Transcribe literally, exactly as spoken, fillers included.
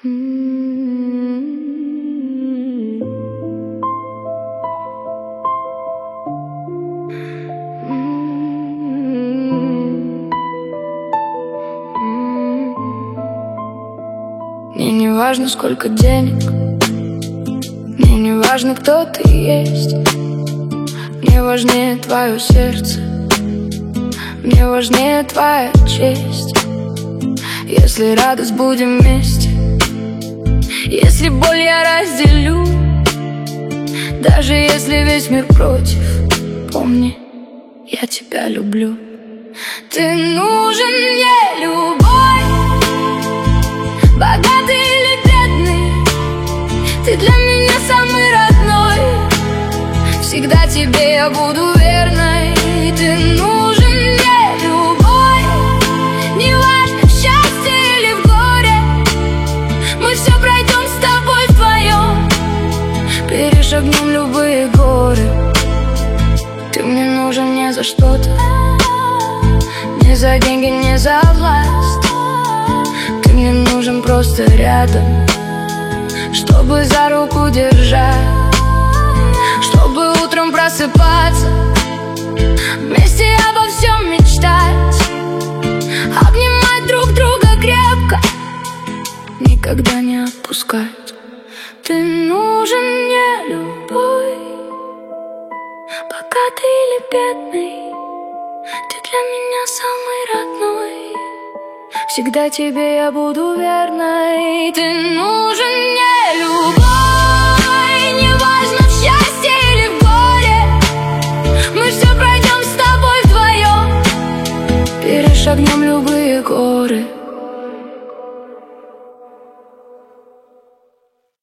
Мне не важно, сколько денег, мне не важно, кто ты есть. Мне важнее твое сердце, мне важнее твоя честь. Если радость будем вместе, если боль я разделю, даже если весь мир против, помни, я тебя люблю. Ты нужен мне, любой, богатый или бедный, ты для меня самый родной. Всегда тебе я буду верной. Ты нужен мне, любой, неважно, в счастье или в горе, мы все пройдем с тобой вдвоем, перешагнем любые горы. Ты мне нужен не за что-то, не за деньги, не за власть. Ты мне нужен просто рядом, чтобы за руку держать, чтобы утром просыпаться, вместе обо всем мечтать, обнимать друг друга крепко, никогда не отпускать. Ты нужен мне, любой, богатый или бедный, ты для меня самый родной. Всегда тебе я буду верной. Ты нужен мне, любой, неважно, в счастье или в горе, мы все пройдем с тобой вдвоем, перешагнем любые горы.